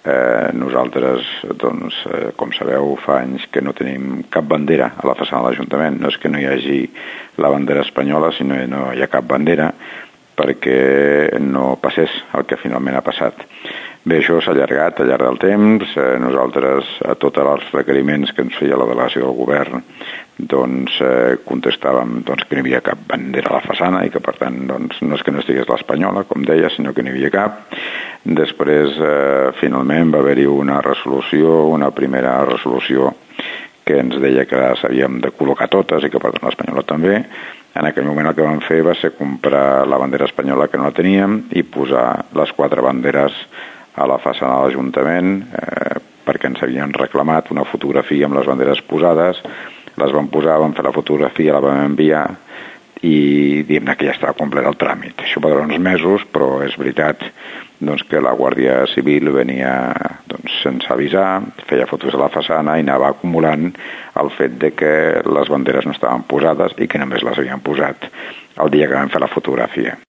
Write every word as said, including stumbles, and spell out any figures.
Eh, nosaltres, doncs, eh, com sabeu, fa anys que no tenim cap bandera a la façana de l'Ajuntament. No és que no hi hagi la bandera espanyola, sinó que no hi ha cap bandera perquè no passés el que finalment ha passat. Bé, això s'ha allargat al llarg del temps. Eh, nosaltres, a tots els requeriments que ens feia la delegació del govern, doncs eh, contestàvem doncs, que no hi havia cap bandera a la façana i que, per tant, doncs, no és que no estigués l'espanyola, com deia, sinó que no hi havia cap. Després, eh, finalment, va haver-hi una resolució, una primera resolució que ens deia que s'havíem de col·locar totes i que, per tant, l'espanyola també. En aquell moment el que vam fer va ser comprar la bandera espanyola que no la teníem i posar les quatre banderes a la façana de l'Ajuntament eh, perquè ens havien reclamat una fotografia amb les banderes posades. Les vam posar, vam fer la fotografia, la vam enviar i diguem-ne que ja estava complet el tràmit. Això va durar uns mesos, però és veritat doncs, que la Guàrdia Civil venia doncs, sense avisar, feia fotos a la façana i anava acumulant el fet de que les banderes no estaven posades i que només les havien posat el dia que vam fer la fotografia.